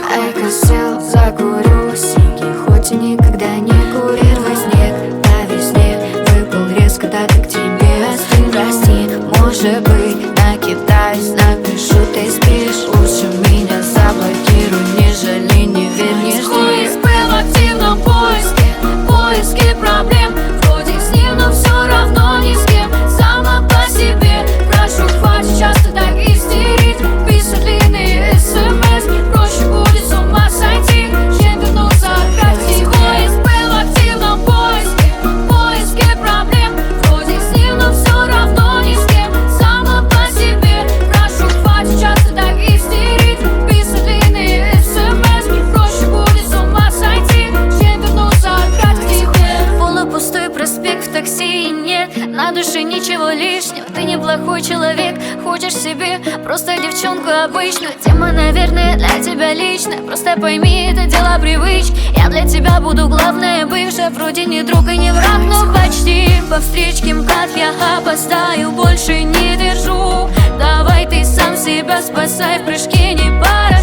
Дай-ка сел, закурю сиги, хоть и никогда не курил. Во сне, по весне, выпал резко, так как тебе остыл. Прости, может быть, накидаюсь, напишу, ты спишь. Лучше меня заблокируй, не жали, не верь, не жди. Был в активном поиске проблем. Вроде с ним, но все равно ни с кем. Сама по себе, прошу, хватит часто так истерить. Писать длинные смс, проще будет с ума сойти, чем вернуться опять в тихо. Был в активном поиске проблем. Вроде с ним, но все равно ни с кем. Сама по себе, прошу, хватит часто так истерить. Писать длинные смс, проще будет с ума сойти, чем вернуться опять в тихо. Полупустой проспект, в такси и нет на душе ничего лишнего. Ты неплохой человек, хочешь себе просто девчонку обычную. Тема, наверное, для тебя личная. Просто пойми, это дело привычки. Я для тебя буду главная бывшая. Вроде не друг и не враг, но почти. По встречке МКАД я опоздаю, больше не держу. Давай ты сам себя спасай, в прыжке не пора.